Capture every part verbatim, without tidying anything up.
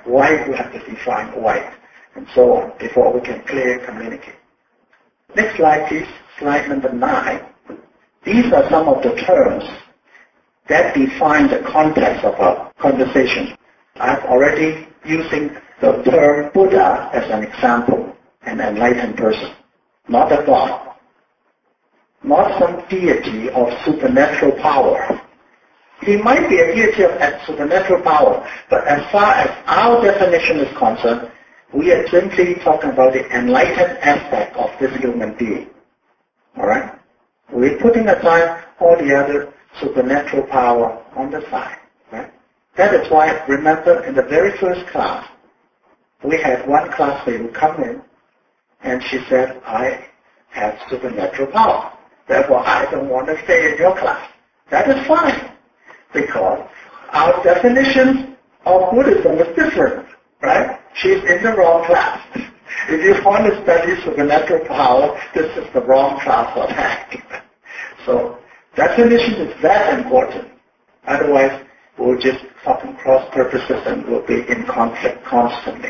why we have to define white, and so on, before we can clearly communicate. Next slide, please. Slide number nine. These are some of the terms that define the context of our conversation. I've already using the term Buddha as an example, an enlightened person, not a god, not some deity of supernatural power. He might be a deity of supernatural power, but as far as our definition is concerned, we are simply talking about the enlightened aspect of this human being. Alright? We're putting aside all the other supernatural power on the side. Right? That is why, remember, in the very first class, we had one classmate who come in, and she said, I have supernatural power. Therefore, I don't want to stay in your class. That is fine, because our definition of Buddhism is different, right? She's in the wrong class. If you want to study supernatural power, this is the wrong class for that. So, definition is very important. Otherwise, we'll just talking cross purposes and we'll be in conflict constantly.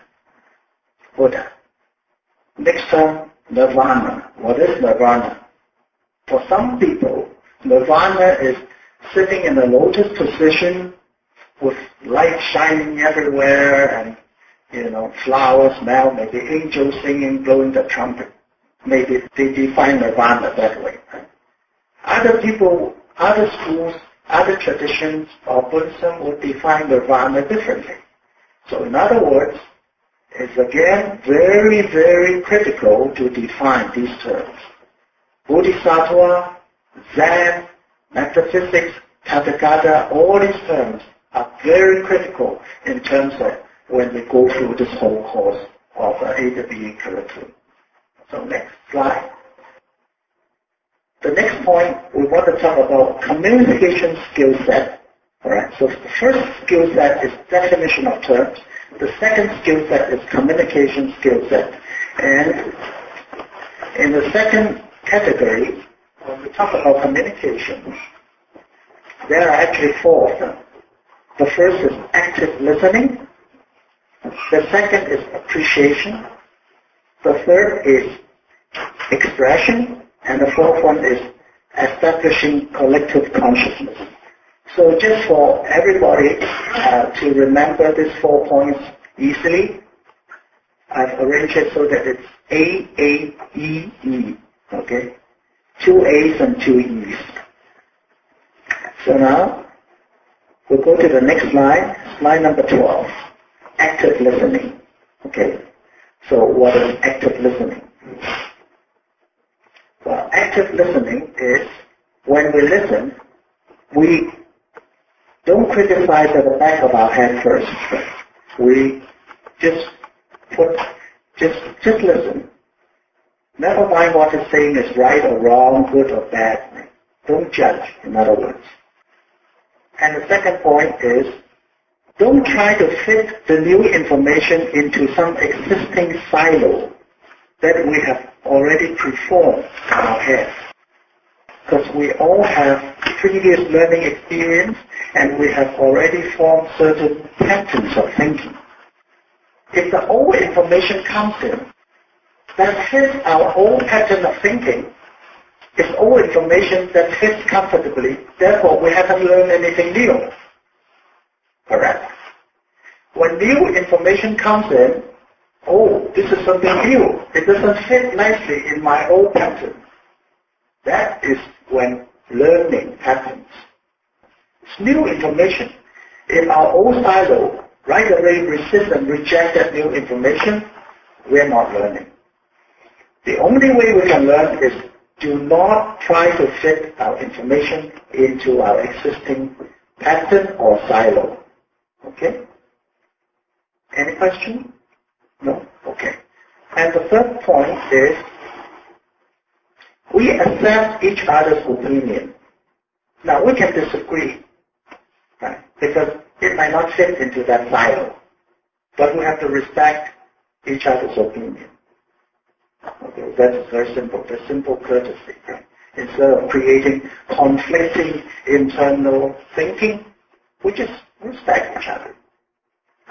Buddha. Next term, nirvana. What is nirvana? For some people, nirvana is sitting in a lotus position with light shining everywhere and, you know, flowers smell, maybe angels singing, blowing the trumpet. Maybe they define nirvana that way. Right? Other people, other schools, other traditions of Buddhism would define nirvana differently. So in other words, it's again very, very critical to define these terms. Bodhisattva, Zen, metaphysics, Tathagata, all these terms are very critical in terms of when we go through this whole course of uh, A W E curriculum. So next slide. The next point, we want to talk about communication skill set. Alright, so the first skill set is definition of terms. The second skill set is communication skill set. And in the second category, when we talk about communication, there are actually four of them. The first is active listening. The second is appreciation. The third is expression. And the fourth one is establishing collective consciousness. So just for everybody uh, to remember these four points easily, I've arranged it so that it's A, A, E, E. Okay? Two A's and two E's. So now, we'll go to the next slide, slide number twelve. Active listening. Okay? So what is active listening? Well, active listening is when we listen, we don't criticize at the back of our head first. We just put, just, just listen. Never mind what it's saying is right or wrong, good or bad. Don't judge, in other words. And the second point is, don't try to fit the new information into some existing silo that we have already preformed in our heads. Because we all have previous learning experience and we have already formed certain patterns of thinking. If the old information comes in that fits our old pattern of thinking, it's old information that fits comfortably, therefore we haven't learned anything new. Correct? When new information comes in, oh, this is something new. It doesn't fit nicely in my old pattern. That is when learning happens. It's new information. If our old silo right away resist and reject that new information, we're not learning. The only way we can learn is do not try to fit our information into our existing pattern or silo. Okay? Any question? No? Okay. And the third point is, we accept each other's opinion. Now, we can disagree, right? Because it might not fit into that silo. But we have to respect each other's opinion. Okay, that's very simple. That's simple courtesy, right? Instead of creating conflicting internal thinking, we just respect each other.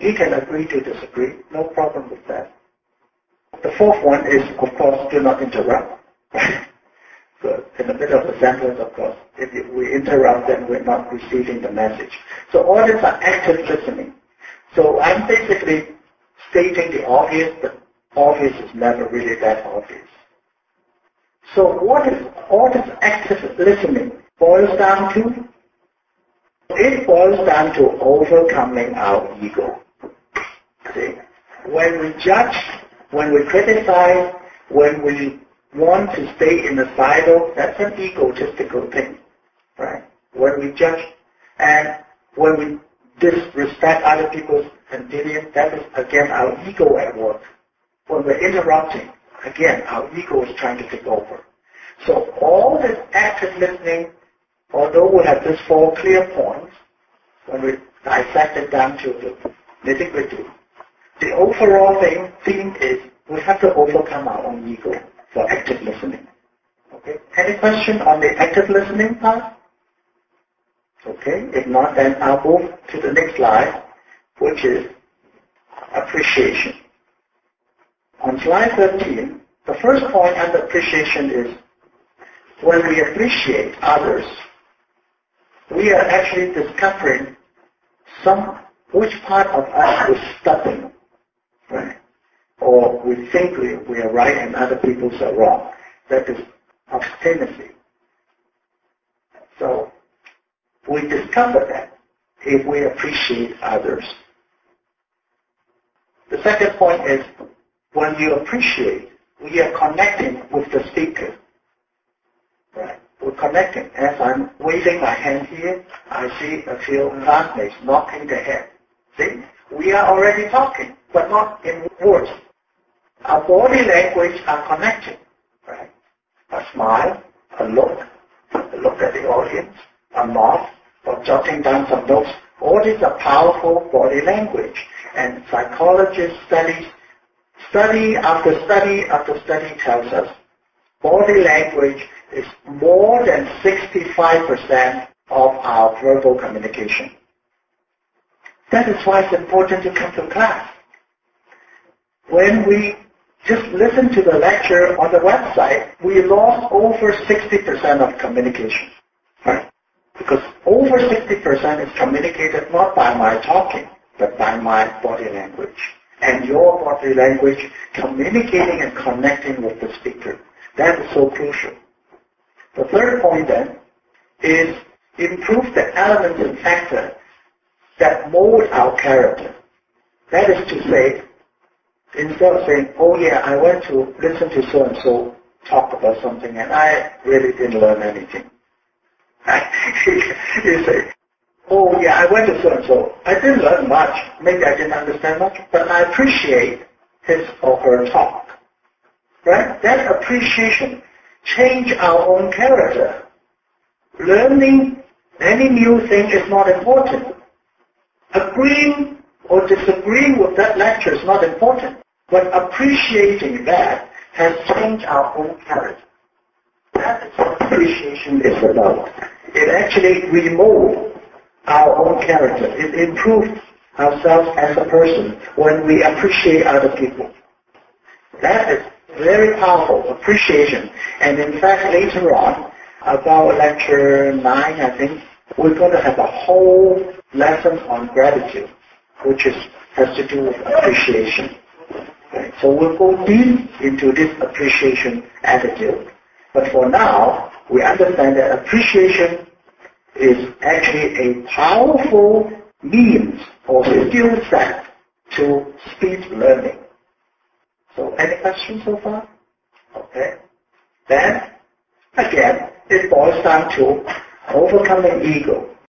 he can agree to disagree. No problem with that. The fourth one is, of course, do not interrupt. So in the middle of the sentence, of course, if we interrupt, then we're not receiving the message. So all these are active listening. So I'm basically stating the obvious, but obvious is never really that obvious. So what is all this active listening boils down to? It boils down to overcoming our ego. See, when we judge, when we criticize, when we want to stay in the silo, that's an egotistical thing, right? When we judge and when we disrespect other people's opinion, that is again our ego at work. When we're interrupting, again, our ego is trying to take over. So all this active listening, although we have these four clear points, when we dissect it down to the nitty-gritty, the overall thing, theme is we have to overcome our own ego for active listening. Okay? Any question on the active listening part? Okay, if not, then I'll move to the next slide, which is appreciation. On slide thirteen, the first point under appreciation is when we appreciate others, we are actually discovering some which part of us is stubborn, right? Or we think we, we are right and other people are wrong. That is obstinacy. So we discover that if we appreciate others. The second point is when you appreciate, we are connecting with the speaker. Right? We're connecting. As I'm waving my hand here, I see a few classmates knocking their head. See? We are already talking, but not in words. Our body language are connected. Right? A smile, a look, a look at the audience, a nod, or jotting down some notes. All these are powerful body language. And psychologists study, study after study after study tells us body language is more than sixty-five percent of our verbal communication. That is why it's important to come to class. When we just listen to the lecture on the website, we lost over sixty percent of communication. Right? Because over sixty percent is communicated not by my talking, but by my body language. And your body language communicating and connecting with the speaker. That is so crucial. The third point then is improve the elements and factors that mold our character. That is to say, instead of saying, oh yeah, I went to listen to so-and-so talk about something and I really didn't learn anything. You say, oh yeah, I went to so-and-so. I didn't learn much. Maybe I didn't understand much, but I appreciate his or her talk. Right? That appreciation change our own character. Learning any new thing is not important. Agreeing or disagreeing with that lecture is not important. But appreciating that has changed our own character. That is what appreciation is about. It actually remolds our own character. It improves ourselves as a person when we appreciate other people. That is very powerful, appreciation. And in fact, later on, about lecture nine, I think, we're going to have a whole lesson on gratitude, which is, has to do with appreciation. Okay? So we'll go deep into this appreciation attitude. But for now, we understand that appreciation is actually a powerful means or skill set to speed learning. So any questions so far? Okay. Then, again, it boils down to overcoming ego.